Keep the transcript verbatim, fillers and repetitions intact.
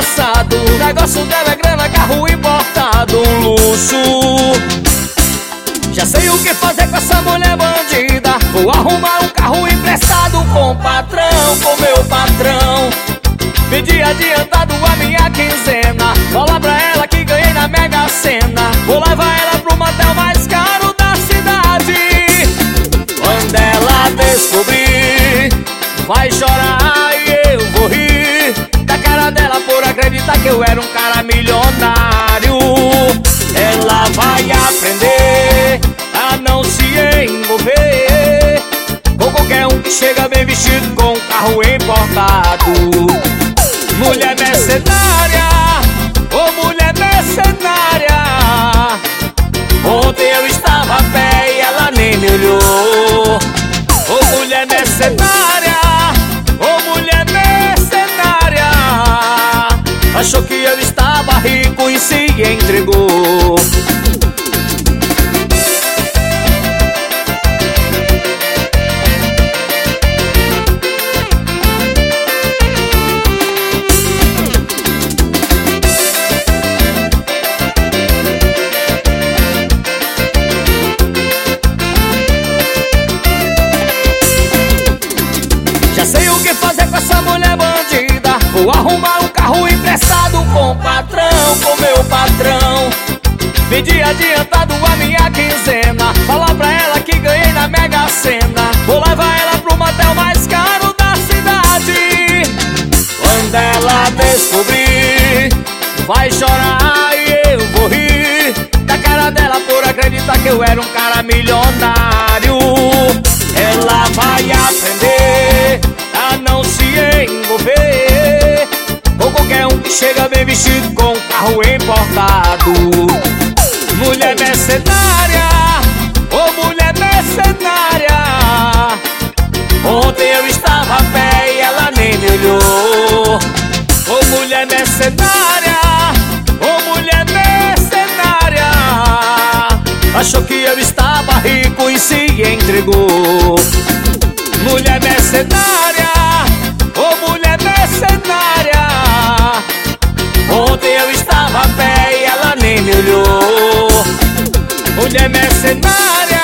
passado. O negócio dela é grana, carro importado, um luxo. Já sei o que fazer com essa mulher bandida. Vou arrumar um carro emprestado com o patrão, com meu patrão. Pedi adiantado a minha quinzena. Falar pra ela que ganhei na Mega Sena. Vou levar ela pro motel mais caro da cidade. Quando ela descobrir, vai chorar e eu vou rir da cara dela por acreditar que eu era um cara milionário. Ela vai aprender a não se envolver com qualquer um que chega bem vestido com um carro importado. Mulher mercenária, ô mulher mercenária. Ontem eu estava a pé e ela nem me olhou. Ô mulher mercenária, ô mulher mercenária. Achou que eu estava rico e se entregou. Sei o que fazer com essa mulher bandida. Vou arrumar um carro emprestado com o patrão, com meu patrão. Pedi adiantado a minha quinzena. Falar pra ela que ganhei na Mega Sena. Vou levar ela pro motel mais caro da cidade. Quando ela descobrir, vai chorar e eu vou rir da cara dela por acreditar que eu era um cara milionário. Ela vai aprender a não se envolver com qualquer um que chega bem vestido com um carro importado. Mulher mercenária, ô mulher mercenária. Ontem eu estava a pé e ela nem me olhou. Ô mulher mercenária, ô mulher mercenária. Achou que eu estava rico e se entregou. Mulher mercenária, ô mulher mercenária. Ontem eu estava a pé e ela nem me olhou. Mulher mercenária.